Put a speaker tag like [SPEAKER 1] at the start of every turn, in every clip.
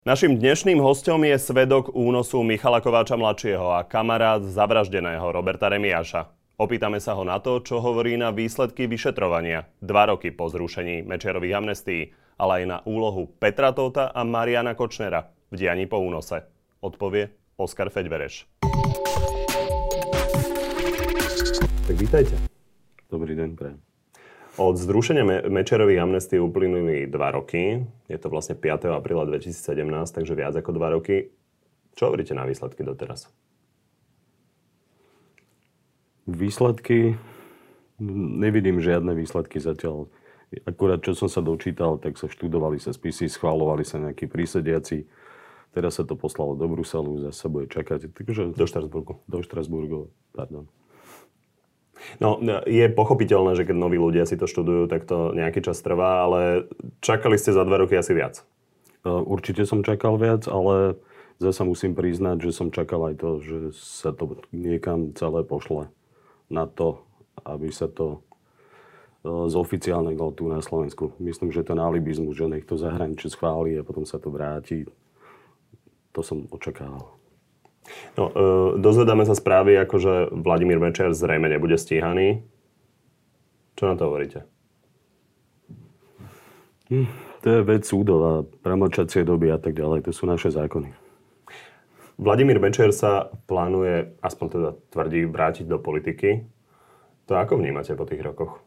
[SPEAKER 1] Naším dnešným hosťom je svedok únosu Michala Kováča mladšieho a kamarát zavraždeného Roberta Remiáša. Opýtame sa ho na to, čo hovorí na výsledky vyšetrovania 2 roky po zrušení Mečiarových amnestií, ale aj na úlohu Petra Tóta a Mariana Kočnera v dianí po únose. Odpovie Oskar Feďvereš. Tak vítajte.
[SPEAKER 2] Dobrý deň, prajem.
[SPEAKER 1] Od zrušenia Mečiarových amnestií uplynuli 2 roky. Je to vlastne 5. apríla 2017, takže viac ako 2 roky. Čo hovoríte na výsledky doteraz?
[SPEAKER 2] Výsledky? Nevidím žiadne výsledky zatiaľ. Akurát čo som sa dočítal, tak sa študovali sa spisy, schvaľovali sa nejakí prísediaci. Teraz sa to poslalo do Bruselu, zase bude čakať. Takže
[SPEAKER 1] Do Štrasburgu.
[SPEAKER 2] Do Štrasburgu, pardon.
[SPEAKER 1] No, je pochopiteľné, že keď noví ľudia si to študujú, tak to nejaký čas trvá, ale čakali ste za 2 roky asi viac.
[SPEAKER 2] Určite som čakal viac, ale zase musím priznať, že som čakal aj to, že sa to niekam celé pošle na to, aby sa to zoficiálnilo tu na Slovensku. Myslím, že to je alibizmus, že nech to zahraničie schváli a potom sa to vráti. To som očakával.
[SPEAKER 1] No, dozvedáme sa správy, ako že Vladimír Mečiar zrejme nebude stíhaný. Čo na to hovoríte?
[SPEAKER 2] To je vec súdov a premlčacie doby a tak ďalej. To sú naše zákony.
[SPEAKER 1] Vladimír Mečiar sa plánuje, aspoň teda tvrdí, vrátiť do politiky. To ako vnímate po tých rokoch?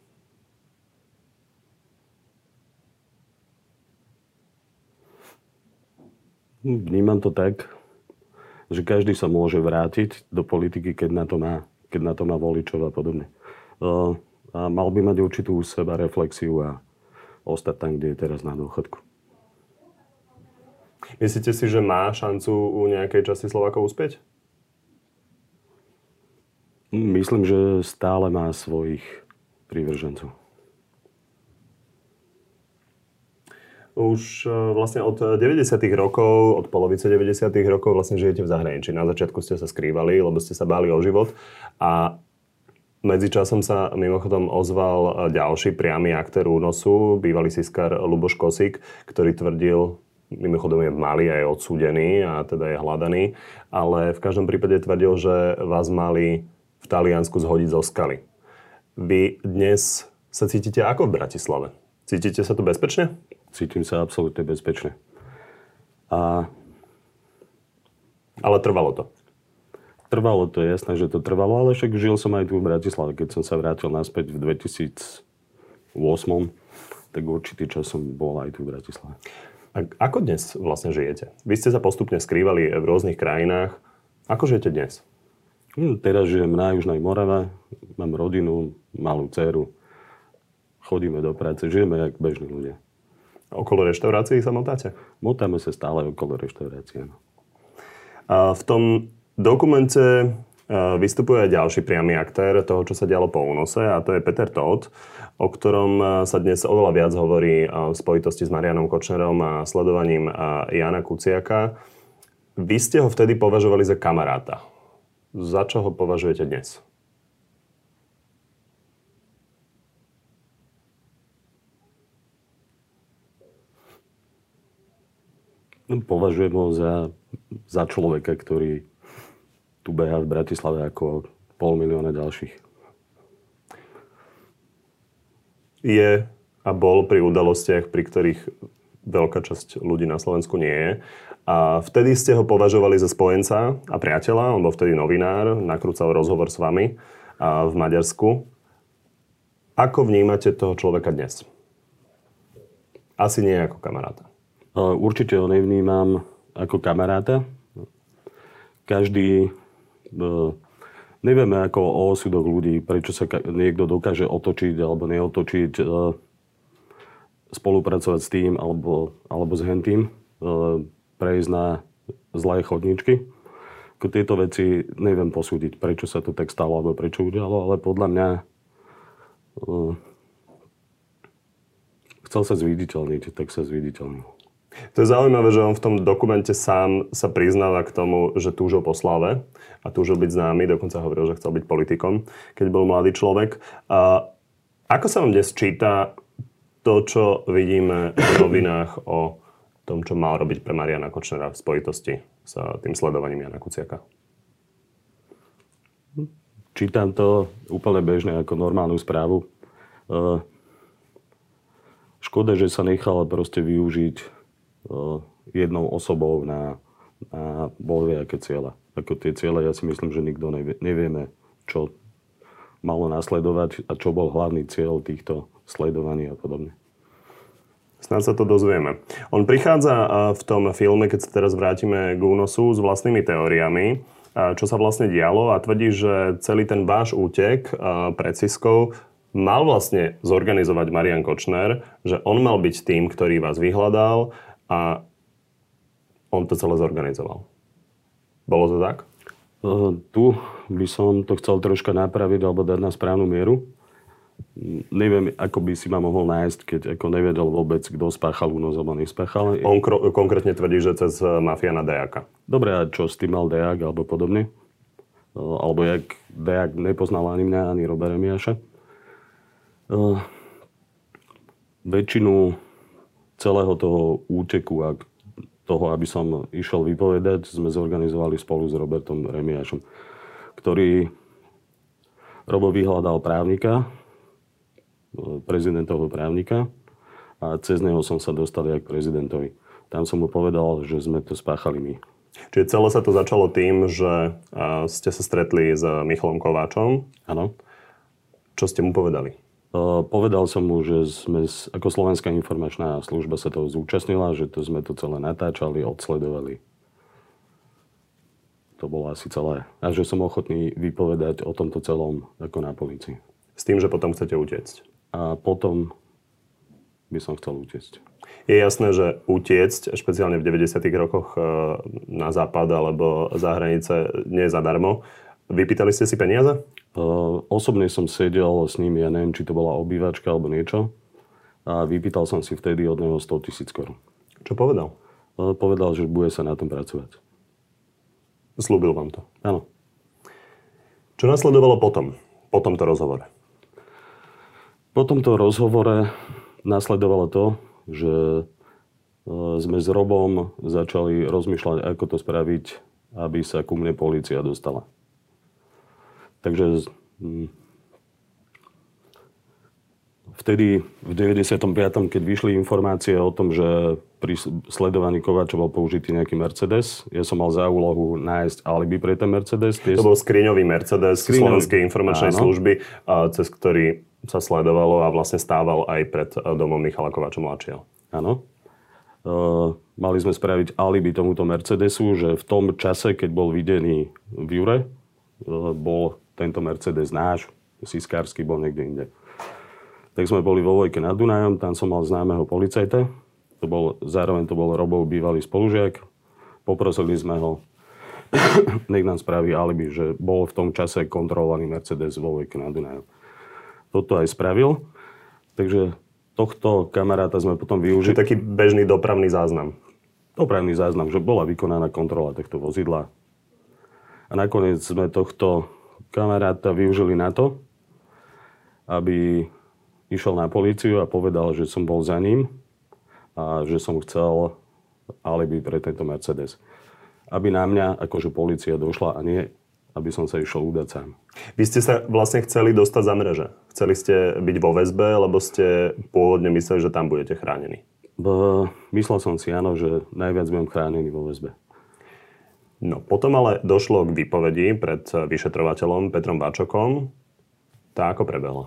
[SPEAKER 2] Vnímam to tak, že každý sa môže vrátiť do politiky, keď na to má voličov a podobne. A mal by mať určitú seba reflexiu a ostať tam, kde je teraz na dôchodku.
[SPEAKER 1] Myslíte si, že má šancu u nejakej časti Slovákov uspieť?
[SPEAKER 2] Myslím, že stále má svojich prívržencov.
[SPEAKER 1] Už vlastne od 90. rokov, od polovice 90. rokov vlastne žijete v zahraničí. Na začiatku ste sa skrývali, lebo ste sa báli o život. A medzičasom sa mimochodom ozval ďalší priamy aktér únosu, bývalý siskár Ľuboš Kosík, ktorý tvrdil, mimochodom je v Mali a je odsúdený a teda je hľadaný, ale v každom prípade tvrdil, že vás mali v Taliansku zhodiť zo skaly. Vy dnes sa cítite ako v Bratislave? Cítite sa tu bezpečne?
[SPEAKER 2] Cítim sa absolútne bezpečne.
[SPEAKER 1] Ale trvalo to.
[SPEAKER 2] Trvalo to, je jasné, že to trvalo, ale však žil som aj tu v Bratislave. Keď som sa vrátil naspäť v 2008, tak určitý čas som bol aj tu v Bratislave.
[SPEAKER 1] A ako dnes vlastne žijete? Vy ste sa postupne skrývali v rôznych krajinách. Ako žijete dnes?
[SPEAKER 2] Teraz žijem na Južnej Morave, mám rodinu, malú dceru. Chodíme do práce, žijeme jak bežní ľudia.
[SPEAKER 1] Okolo reštaurácií sa motáte?
[SPEAKER 2] Motáme sa stále okolo reštaurácií.
[SPEAKER 1] A v tom dokumente vystupuje aj ďalší priamy aktér toho, čo sa dialo po únose, a to je Peter Tóth, o ktorom sa dnes oveľa viac hovorí v spojitosti s Marianom Kočnerom a sledovaním Jána Kuciaka. Vy ste ho vtedy považovali za kamaráta. Za čo ho považujete dnes?
[SPEAKER 2] Považujem ho za človeka, ktorý tu behá v Bratislave ako 500 000 ďalších.
[SPEAKER 1] Je a bol pri udalostiach, pri ktorých veľká časť ľudí na Slovensku nie je. A vtedy ste ho považovali za spojenca a priateľa. On bol vtedy novinár, nakrúcal rozhovor s vami v Maďarsku. Ako vnímate toho človeka dnes? Asi nie ako kamaráta.
[SPEAKER 2] Určite ho nevnímam ako kamaráta. Každý... Nevieme ako o osudoch ľudí, prečo sa niekto dokáže otočiť alebo neotočiť, spolupracovať s tým alebo s hentým, prejsť na zlé chodničky. Tieto veci neviem posúdiť, prečo sa to tak stalo alebo prečo udialo, ale podľa mňa chcel sa zviditeľniť, tak sa zviditeľnil.
[SPEAKER 1] To je zaujímavé, že on v tom dokumente sám sa priznáva k tomu, že túžil po sláve a túžil byť známy, dokonca hovoril, že chcel byť politikom, keď bol mladý človek. Ako sa vám dnes číta to, čo vidíme v novinách o tom, čo mal robiť pre Mariana Kočnera v spojitosti s tým sledovaním Jana Kuciaka?
[SPEAKER 2] Čítam to úplne bežne ako normálnu správu. Škoda, že sa nechala proste využiť jednou osobou na bohviaké ciele. Ako tie ciele, ja si myslím, že nikto nevieme, čo malo nasledovať a čo bol hlavný cieľ týchto sledovaní a podobne.
[SPEAKER 1] Snáď sa to dozvieme. On prichádza v tom filme, keď sa teraz vrátime k únosu, s vlastnými teóriami, čo sa vlastne dialo a tvrdí, že celý ten váš útek pred Siskou mal vlastne zorganizovať Marian Kočner, že on mal byť tým, ktorý vás vyhľadal a on to celé zorganizoval. Bolo to tak?
[SPEAKER 2] Tu by som to chcel troška napraviť alebo dať na správnu mieru. Neviem, ako by si ma mohol nájsť, keď ako nevedel vôbec, kto spáchal únos alebo nespáchal.
[SPEAKER 1] On konkrétne tvrdí, že cez mafiána Dejaka.
[SPEAKER 2] Dobre, a čo s tým mal Dejak alebo podobne? Alebo jak Dejak nepoznal ani mňa, ani Roba Remiáša. Väčšinu celého toho úteku a toho, aby som išiel vypovedať, sme zorganizovali spolu s Robertom Remiášom, ktorý Robo vyhľadal právnika, prezidentovho právnika a cez neho som sa dostal aj k prezidentovi. Tam som mu povedal, že sme to spáchali my.
[SPEAKER 1] Čiže celé sa to začalo tým, že ste sa stretli s Michalom Kováčom.
[SPEAKER 2] Áno.
[SPEAKER 1] Čo ste mu povedali?
[SPEAKER 2] Povedal som mu, že sme ako Slovenská informačná služba sa toho zúčastnila, že to sme to celé natáčali, odsledovali. To bolo asi celé. A že som ochotný vypovedať o tomto celom ako na polícii.
[SPEAKER 1] S tým, že potom chcete utiecť?
[SPEAKER 2] A potom by som chcel utiecť.
[SPEAKER 1] Je jasné, že utiecť, špeciálne v 90. rokoch na západ alebo za hranice, nie je zadarmo. Vypýtali ste si peniaze?
[SPEAKER 2] Osobne som sedel s ním, ja neviem, či to bola obývačka alebo niečo. A vypýtal som si vtedy od neho 100 000 korún.
[SPEAKER 1] Čo povedal?
[SPEAKER 2] Povedal, že bude sa na tom pracovať.
[SPEAKER 1] Slúbil vám to?
[SPEAKER 2] Áno.
[SPEAKER 1] Čo nasledovalo potom? Po tomto rozhovore?
[SPEAKER 2] Po tomto rozhovore nasledovalo to, že sme s Robom začali rozmýšľať, ako to spraviť, aby sa ku mne polícia dostala. Takže vtedy v 95. keď vyšli informácie o tom, že pri sledovaní Kováča bol použitý nejaký Mercedes, ja som mal za úlohu nájsť alibi pre ten Mercedes.
[SPEAKER 1] To bol skriňový Mercedes Slovenskej informačnej služby, cez ktorý sa sledovalo a vlastne stával aj pred domom Michala Kováča mladšieho.
[SPEAKER 2] Áno. Mali sme spraviť alibi tomuto Mercedesu, že v tom čase, keď bol videný v Jure, bol tento Mercedes náš, siskársky, bol niekde inde. Tak sme boli vo Vojke nad Dunajom, tam som mal známeho policajta. Zároveň to bol Robov bývalý spolužiak. Poprosili sme ho, nech nám spraví alibi, že bol v tom čase kontrolovaný Mercedes vo Vojke nad Dunajom. Toto aj spravil. Takže tohto kamaráta sme potom využili.
[SPEAKER 1] Čiže taký bežný dopravný záznam.
[SPEAKER 2] Dopravný záznam, že bola vykonaná kontrola tohto vozidla. A nakoniec sme tohto kamaráta využili na to, aby išiel na políciu a povedal, že som bol za ním a že som chcel alibi pre tento Mercedes. Aby na mňa akože polícia došla a nie, aby som sa išiel udať sám.
[SPEAKER 1] Vy ste sa vlastne chceli dostať za mreže. Chceli ste byť vo väzbe, lebo ste pôvodne mysleli, že tam budete chránení.
[SPEAKER 2] Myslel som si, áno, že najviac budem chránený vo väzbe.
[SPEAKER 1] No, potom ale došlo k výpovedi pred vyšetrovateľom Petrom Vačokom. Tá ako prebehla?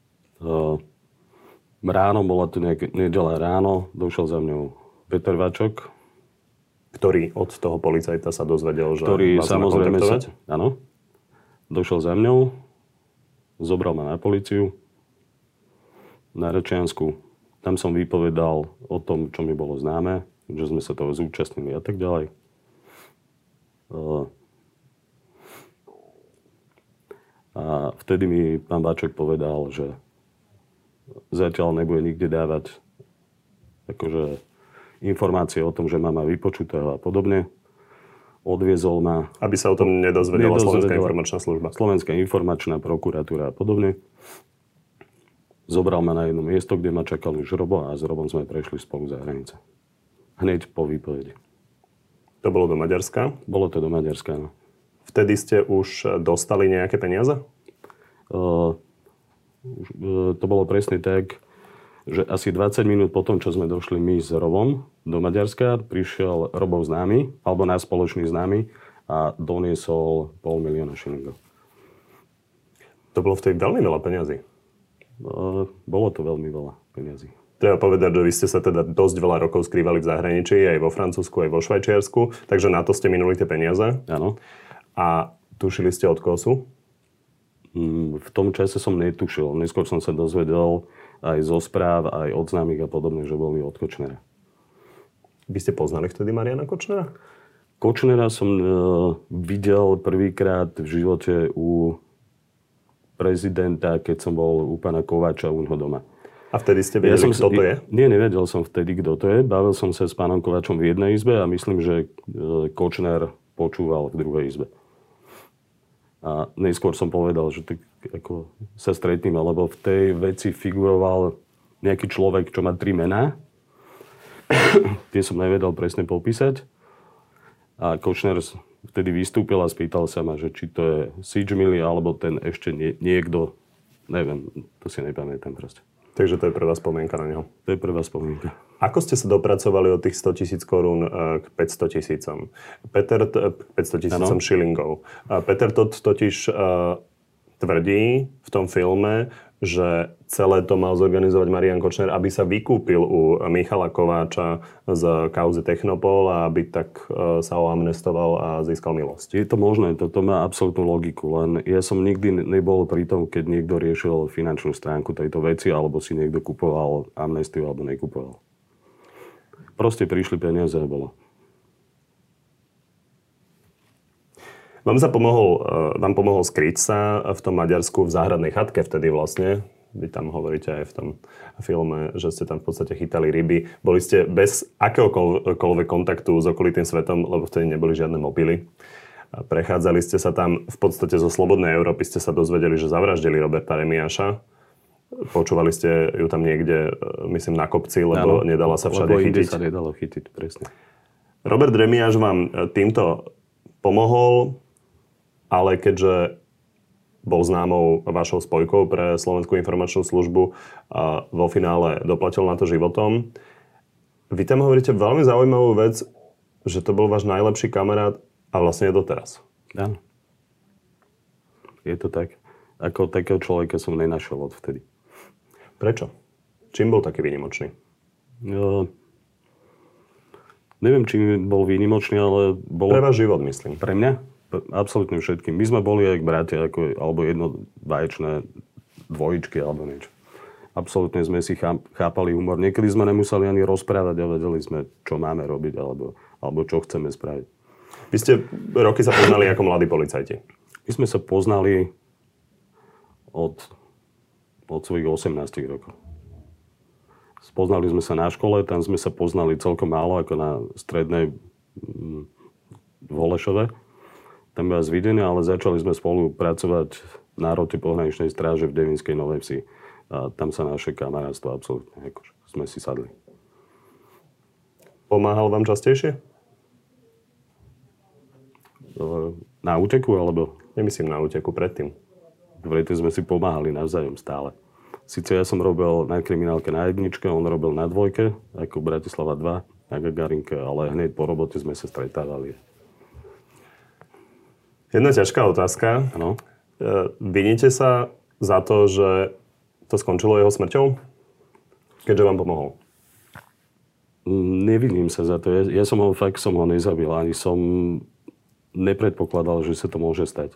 [SPEAKER 2] Ráno, bola to nedeľa ráno, došiel za mňou Peter Vačok.
[SPEAKER 1] Ktorý od toho policajta sa dozvedel, že
[SPEAKER 2] vás má
[SPEAKER 1] kontaktovať?
[SPEAKER 2] Áno. Došiel za mňou, zobral ma na políciu, na Rečiansku. Tam som vypovedal o tom, čo mi bolo známe, že sme sa toho zúčastnili a tak ďalej. A vtedy mi pán Vačok povedal, že zatiaľ nebude nikde dávať akože informácie o tom, že má vypočutého a podobne. Odviezol ma...
[SPEAKER 1] Aby sa o tom nedozvedela Slovenská informačná služba.
[SPEAKER 2] Slovenská informačná prokuratúra a podobne. Zobral ma na jedno miesto, kde ma čakal už Robo a s Robom sme prešli spolu za hranice. Hneď po výpovedi.
[SPEAKER 1] To bolo do Maďarska?
[SPEAKER 2] Bolo to do Maďarska, no.
[SPEAKER 1] Vtedy ste už dostali nejaké peniaze?
[SPEAKER 2] To bolo presne tak, že asi 20 minút potom, čo sme došli my s Robom do Maďarska, prišiel Robov známy, alebo náš spoločný známy a doniesol 500 000 šilingov.
[SPEAKER 1] To bolo vtedy veľmi veľa peniazí.
[SPEAKER 2] Bolo to veľmi veľa peniazí.
[SPEAKER 1] Treba povedať, že vy ste sa teda dosť veľa rokov skrývali v zahraničí, aj vo Francúzsku, aj vo Švajčiarsku, takže na to ste minuli tie peniaze.
[SPEAKER 2] Áno.
[SPEAKER 1] A tušili ste od koho sú?
[SPEAKER 2] V tom čase som netušil. Neskôr som sa dozvedel aj zo správ, aj od známych a podobne, že boli od Kočnera.
[SPEAKER 1] Vy ste poznali vtedy Mariana Kočnera?
[SPEAKER 2] Kočnera som videl prvýkrát v živote u prezidenta, keď som bol u pána Kováča u neho doma.
[SPEAKER 1] A vtedy ste vedeli, kto to je?
[SPEAKER 2] Nie, nevedel som vtedy, kto to je. Bavil som sa s pánom Kováčom v jednej izbe a myslím, že Kočner počúval v druhej izbe. A neskôr som povedal, že tak ako sa stretneme, lebo v tej veci figuroval nejaký človek, čo má 3 mená. Tie som nevedel presne popísať. A Kočner vtedy vystúpil a spýtal sa ma, že či to je Sidžmili, alebo ten ešte niekto. Neviem, to si nepamätám proste.
[SPEAKER 1] Takže to je prvá spomienka na neho.
[SPEAKER 2] To je prvá spomienka.
[SPEAKER 1] Ako ste sa dopracovali od tých 100 000 korún k 500 000? 500 000 šilingov. Peter Todt totiž tvrdí v tom filme, že celé to mal zorganizovať Marian Kočner, aby sa vykúpil u Michala Kováča z kauzy Technopol a aby tak sa oamnestoval a získal milosť.
[SPEAKER 2] Je to možné, toto má absolútnu logiku, len ja som nikdy nebol pri tom, keď niekto riešil finančnú stránku tejto veci, alebo si niekto kupoval amnestiu, alebo nekupoval. Proste prišli peniaze a bolo.
[SPEAKER 1] Vám pomohol skryť sa v tom Maďarsku v záhradnej chatke vtedy vlastne. Vy tam hovoríte aj v tom filme, že ste tam v podstate chytali ryby. Boli ste bez akéhokoľvek kontaktu s okolitým svetom, lebo vtedy neboli žiadne mobily. Prechádzali ste sa tam v podstate zo slobodnej Európy, ste sa dozvedeli, že zavraždili Roberta Remiáša. Počúvali ste ju tam niekde, myslím, na kopci, lebo nedala sa všade chytiť.
[SPEAKER 2] Lebo sa nedalo chytiť, presne.
[SPEAKER 1] Robert Remiáš vám týmto pomohol, ale keďže bol známou vašou spojkou pre Slovenskú informačnú službu a vo finále doplatil na to životom. Vy tam hovoríte veľmi zaujímavú vec, že to bol váš najlepší kamarát a vlastne je doteraz.
[SPEAKER 2] Áno. Je to tak. Ako takého človeka som nenašiel odvtedy.
[SPEAKER 1] Prečo? Čím bol taký výnimočný?
[SPEAKER 2] Neviem, čím bol výnimočný, ale bol...
[SPEAKER 1] Pre váš život, myslím.
[SPEAKER 2] Pre mňa? Absolútne všetkým. My sme boli aj bratia, alebo jednovaječné dvojičky, alebo niečo. Absolútne sme si chápali humor. Niekedy sme nemuseli ani rozprávať a vedeli sme, čo máme robiť, alebo čo chceme spraviť.
[SPEAKER 1] Vy ste roky sa poznali ako mladí policajti.
[SPEAKER 2] My sme sa poznali od svojich 18 rokov. Spoznali sme sa na škole, tam sme sa poznali celkom málo, ako na strednej v Holešove. Tam vás videnia, ale začali sme spolu pracovať na rote pohraničnej stráže v Devinskej Novej Vsi. A tam sa naše kamarátstvo absolútne, akože sme si sadli.
[SPEAKER 1] Pomáhal vám častejšie?
[SPEAKER 2] Na úteku, alebo?
[SPEAKER 1] Nemyslím na úteku, predtým.
[SPEAKER 2] Predtým sme si pomáhali navzájom stále. Sice ja som robil na kriminálke na jedničke, on robil na dvojke, ako Bratislava 2, na Gagarinke, ale hneď po robote sme sa stretávali.
[SPEAKER 1] Jedna ťažká otázka.
[SPEAKER 2] Áno.
[SPEAKER 1] Viníte sa za to, že to skončilo jeho smrťou? Keďže vám pomohol?
[SPEAKER 2] Neviním sa za to. Ja som ho nezabil. Ani som nepredpokladal, že sa to môže stať.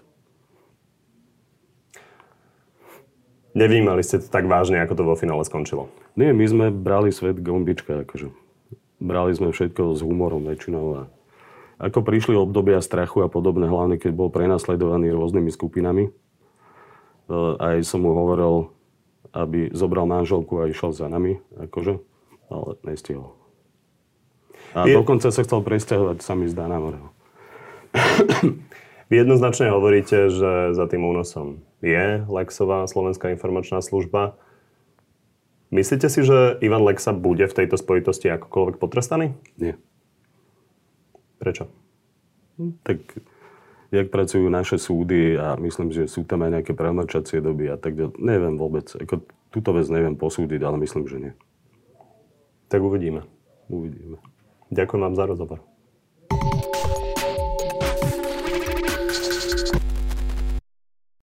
[SPEAKER 1] Nevnímali ste to tak vážne, ako to vo finále skončilo?
[SPEAKER 2] Nie, my sme brali svet gombička. Akože. Brali sme všetko s humorom väčšinou. A ako prišli obdobia strachu a podobné, hlavne keď bol prenasledovaný rôznymi skupinami. Aj som mu hovoril, aby zobral manželku a išiel za nami, akože, ale nestihol. A dokonca sa chcel presťahovať sami zdá na more.
[SPEAKER 1] Vy jednoznačne hovoríte, že za tým únosom je Lexová Slovenská informačná služba. Myslíte si, že Ivan Lexa bude v tejto spojitosti akokoľvek potrestaný?
[SPEAKER 2] Nie.
[SPEAKER 1] Prečo?
[SPEAKER 2] Tak jak pracujú naše súdy a myslím, že sú tam aj nejaké premlčacie doby a tak ďalej. Neviem vôbec. Túto vec neviem posúdiť, ale myslím, že nie.
[SPEAKER 1] Tak uvidíme.
[SPEAKER 2] Uvidíme.
[SPEAKER 1] Ďakujem vám za rozhovor.